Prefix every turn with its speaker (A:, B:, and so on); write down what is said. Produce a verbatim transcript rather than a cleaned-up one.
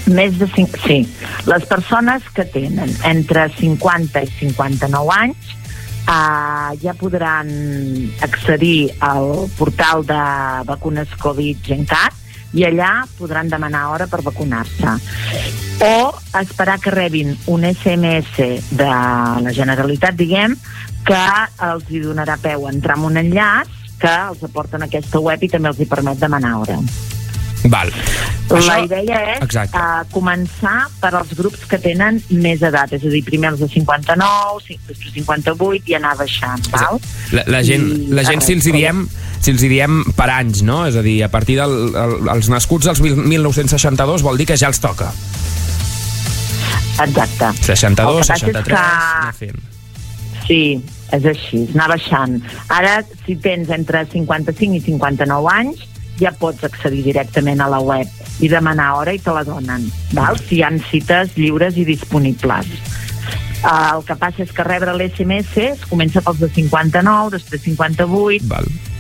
A: Més de cinc... Sí. Les persones que tenen entre cinquanta i cinquanta-nou anys uh, ja podran accedir al portal de vacunes Covid GenCat i allà podran demanar hora per vacunar-se. O esperar que rebin un esse eme esse de la Generalitat, diguem, que els hi donarà peu a entrar en un enllaç que els aporta en aquesta web i també els hi permet demanar hora.
B: Val.
A: La
B: Això...
A: idea és uh, començar per als grups que tenen més edat, és a dir, primer els de cinquanta-nou, després cinquanta-vuit i anar baixant, val?
B: La, la gent,
A: I,
B: la gent si els hi diem si els hi diem per anys, no? És a dir, a partir dels del, el, nascuts dels mil nou-cents seixanta-dos vol dir que ja els toca.
A: Exacte.
B: seixanta-dos, seixanta-tres,
A: que...
B: anar fent.
A: Sí, és així, anar baixant. Ara, si tens entre cinquanta-cinc i cinquanta-nou anys, ja pots accedir directament a la web i demanar hora i te la donen, val? Si hi ha cites lliures i disponibles. Uh, el que passa és que rebre l'esse eme esse es comença pels de cinquanta-nou, després cinquanta-vuit,
B: val.